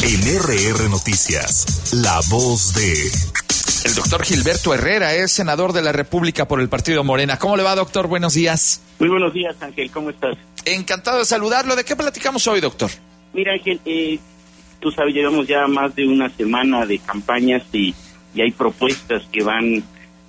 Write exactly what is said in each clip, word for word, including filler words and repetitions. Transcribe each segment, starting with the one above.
En R R Noticias, la voz de... El doctor Gilberto Herrera es senador de la República por el Partido Morena. ¿Cómo le va, doctor? Buenos días. Muy buenos días, Ángel. ¿Cómo estás? Encantado de saludarlo. ¿De qué platicamos hoy, doctor? Mira, Ángel, eh, tú sabes, llevamos ya más de una semana de campañas y, y hay propuestas que van,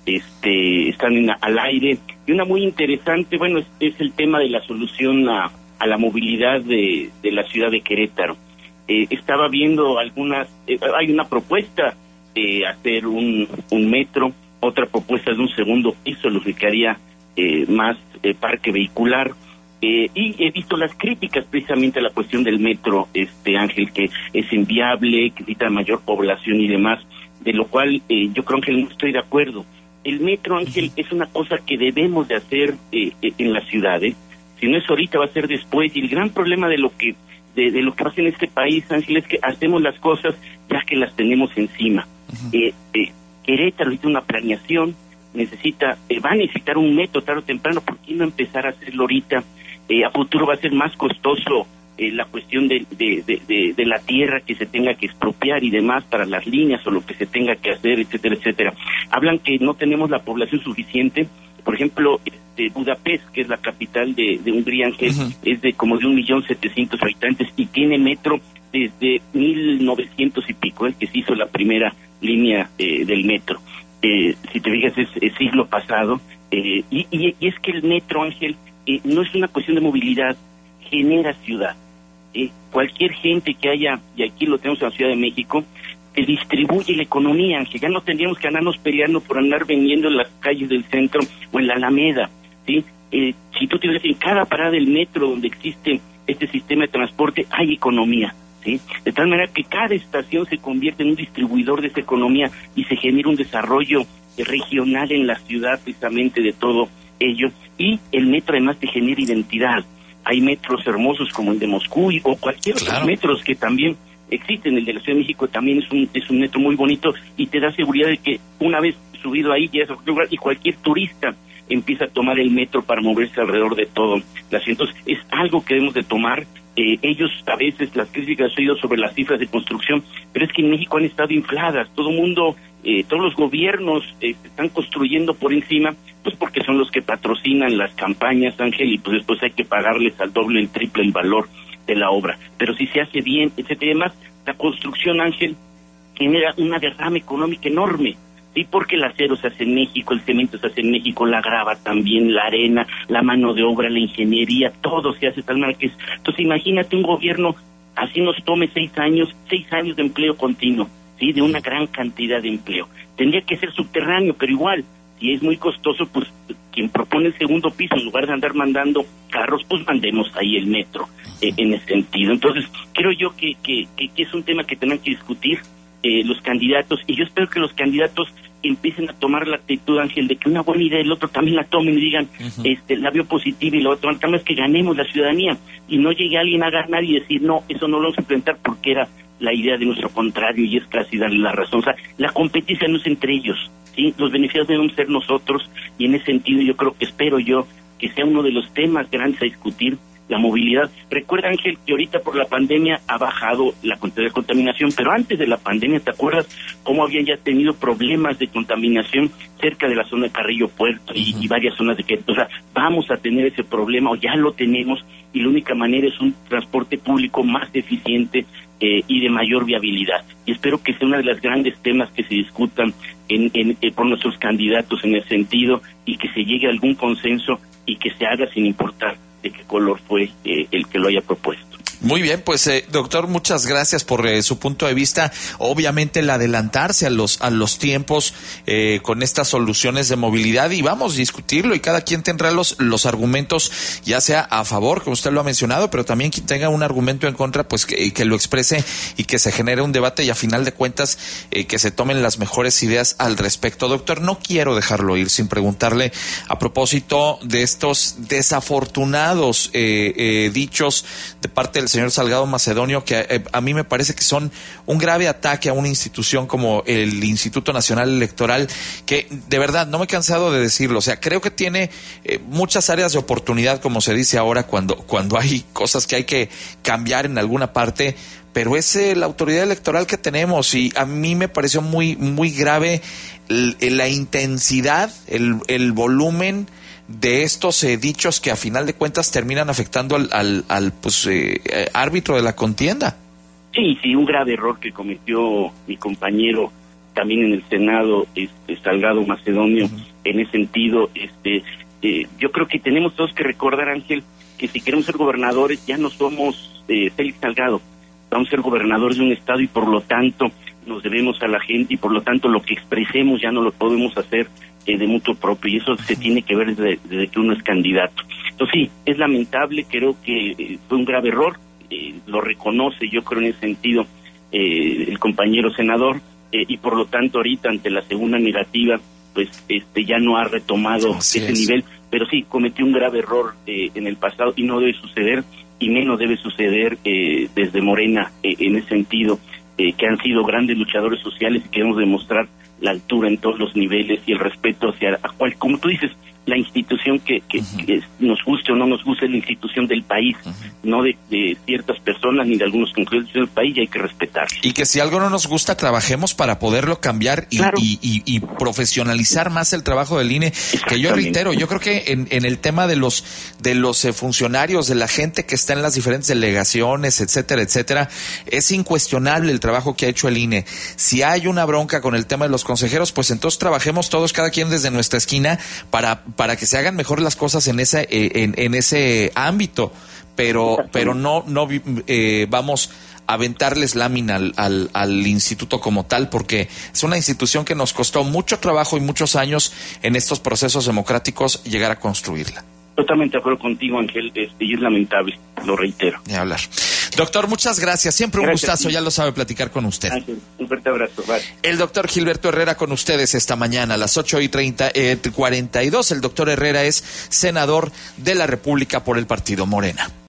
este, están en, al aire. Y una muy interesante, bueno, es, es el tema de la solución a, a la movilidad de, de la ciudad de Querétaro. Eh, estaba viendo algunas, eh, hay una propuesta de hacer un, un metro, otra propuesta de un segundo piso, lo que haría eh, más eh, parque vehicular, eh, y he visto las críticas precisamente a la cuestión del metro, este Ángel, que es inviable, que necesita mayor población y demás, de lo cual eh, yo creo que no estoy de acuerdo. El metro, Ángel, es una cosa que debemos de hacer eh, en las ciudades, si no es ahorita va a ser después, y el gran problema de lo que de, de lo que pasa en este país, Ángel, es que hacemos las cosas ya que las tenemos encima. Uh-huh. eh, eh, Querétaro necesita una planeación, necesita, eh, va a necesitar un metro tarde o temprano. ¿Por qué no empezar a hacerlo ahorita? Eh, a futuro va a ser más costoso eh, la cuestión de, de, de, de, de la tierra que se tenga que expropiar y demás para las líneas o lo que se tenga que hacer, etcétera, etcétera. Hablan que no tenemos la población suficiente. Por ejemplo, este, Budapest, que es la capital de, de Hungría, Ángel, uh-huh. es de como de un millón setecientos habitantes y tiene metro desde mil novecientos y pico, el eh, que se hizo la primera línea eh, del metro. Eh, si te fijas, es, es siglo pasado. Eh, y, y, y es que el metro, Ángel, eh, no es una cuestión de movilidad, genera ciudad. Eh, cualquier gente que haya, y aquí lo tenemos en la Ciudad de México, se distribuye la economía, Ángel. Ya no tendríamos que andarnos peleando por andar vendiendo en las calles del centro o en la Alameda, ¿sí? Eh, si tú tienes en cada parada del metro donde existe este sistema de transporte, hay economía, ¿sí? De tal manera que cada estación se convierte en un distribuidor de esa economía y se genera un desarrollo eh, regional en la ciudad precisamente de todo ello. Y el metro además te genera identidad. Hay metros hermosos como el de Moscú y, o cualquier claro. otros metros que también existen. El de la Ciudad de México también es un es un metro muy bonito y te da seguridad de que una vez subido ahí ya es otro lugar y cualquier turista empieza a tomar el metro para moverse alrededor de todo. Entonces es algo que debemos de tomar. Eh, ellos a veces las críticas han oído sobre las cifras de construcción, pero es que en México han estado infladas. Todo el mundo, eh, todos los gobiernos eh, están construyendo por encima, pues porque son los que patrocinan las campañas, Ángel, y pues después hay que pagarles al doble, el triple el valor de la obra. Pero si se hace bien, etcétera, y demás, la construcción, Ángel, genera una derrama económica enorme, sí, porque el acero se hace en México, el cemento se hace en México, la grava también, la arena, la mano de obra, la ingeniería, todo se hace de tal manera que es. Entonces imagínate un gobierno, así nos tome seis años, seis años de empleo continuo, sí, de una gran cantidad de empleo. Tendría que ser subterráneo, pero igual, si es muy costoso, pues quien propone el segundo piso, en lugar de andar mandando carros, pues mandemos ahí el metro, eh, en ese sentido. Entonces, creo yo que, que, que, que es un tema que tendrán que discutir eh, los candidatos, y yo espero que los candidatos empiecen a tomar la actitud, Ángel, de que una buena idea el otro también la tomen y digan, uh-huh. este, la veo positiva y la otra, también es que ganemos la ciudadanía, y no llegue alguien a ganar y decir, no, eso no lo vamos a implementar porque era la idea de nuestro contrario, y es casi darle la razón. O sea, la competencia no es entre ellos, ¿sí? Los beneficiados deben ser nosotros, y en ese sentido yo creo que espero yo que sea uno de los temas grandes a discutir, la movilidad. Recuerda, Ángel, que ahorita por la pandemia ha bajado la cantidad de contaminación, pero antes de la pandemia, ¿te acuerdas cómo habían ya tenido problemas de contaminación cerca de la zona de Carrillo Puerto y, uh-huh. y varias zonas de Querétaro? O sea, vamos a tener ese problema, o ya lo tenemos, y la única manera es un transporte público más eficiente eh, y de mayor viabilidad. Y espero que sea uno de los grandes temas que se discutan en, en, eh, por nuestros candidatos en ese sentido, y que se llegue a algún consenso y que se haga sin importar de qué color fue eh, el que lo haya propuesto. Muy bien, pues eh, doctor, muchas gracias por eh, su punto de vista. Obviamente el adelantarse a los a los tiempos eh, con estas soluciones de movilidad, y vamos a discutirlo, y cada quien tendrá los los argumentos, ya sea a favor, como usted lo ha mencionado, pero también quien tenga un argumento en contra, pues que, que lo exprese y que se genere un debate, y a final de cuentas eh, que se tomen las mejores ideas al respecto. Doctor, no quiero dejarlo ir sin preguntarle a propósito de estos desafortunados eh, eh, dichos de parte del señor Salgado Macedonio, que eh, a mí me parece que son un grave ataque a una institución como el Instituto Nacional Electoral, que de verdad no me he cansado de decirlo. O sea, creo que tiene eh, muchas áreas de oportunidad, como se dice ahora, cuando, cuando hay cosas que hay que cambiar en alguna parte, pero es eh, la autoridad electoral que tenemos, y a mí me pareció muy, muy grave el, el, la intensidad, el, el volumen de estos eh, dichos que a final de cuentas terminan afectando al, al, al pues, eh, árbitro de la contienda. Sí, sí, un grave error que cometió mi compañero también en el Senado, este, Salgado Macedonio, uh-huh. En ese sentido, este, eh, yo creo que tenemos todos que recordar, Ángel, que si queremos ser gobernadores ya no somos eh, Félix Salgado, vamos a ser gobernadores de un estado y por lo tanto nos debemos a la gente y por lo tanto lo que expresemos ya no lo podemos hacer eh, de mutuo propio, y eso se tiene que ver desde, desde que uno es candidato. Entonces sí, es lamentable, creo que eh, fue un grave error, eh, lo reconoce yo creo en ese sentido eh, el compañero senador, eh, y por lo tanto ahorita ante la segunda negativa pues este ya no ha retomado Así ese es. nivel, pero sí cometió un grave error eh, en el pasado y no debe suceder, y menos debe suceder eh, desde Morena eh, en ese sentido, eh, que han sido grandes luchadores sociales y queremos demostrar la altura en todos los niveles y el respeto hacia a cual, como tú dices, la institución que, que, uh-huh. que nos guste o no nos guste, es la institución del país, uh-huh. no de, de ciertas personas ni de algunos concretos del país, y hay que respetar. Y que si algo no nos gusta, trabajemos para poderlo cambiar y, claro. y, y, y profesionalizar más el trabajo del I N E, que yo reitero, yo creo que en, en el tema de los de los eh, funcionarios, de la gente que está en las diferentes delegaciones, etcétera, etcétera, es incuestionable el trabajo que ha hecho el I N E. Si hay una bronca con el tema de los consejeros, pues entonces trabajemos todos, cada quien desde nuestra esquina, para para que se hagan mejor las cosas en ese eh, en, en ese ámbito, pero pero no no eh, vamos a aventarles lámina al, al al instituto como tal, porque es una institución que nos costó mucho trabajo y muchos años en estos procesos democráticos llegar a construirla. Totalmente de acuerdo contigo, Ángel, este, y es lamentable, lo reitero. Ni hablar. Doctor, muchas gracias. Siempre un gracias, gustazo, ya lo sabe, platicar con usted. Ángel, un fuerte abrazo. Bye. El doctor Gilberto Herrera con ustedes esta mañana a las ocho y treinta, eh, cuarenta y dos. El doctor Herrera es senador de la República por el partido Morena.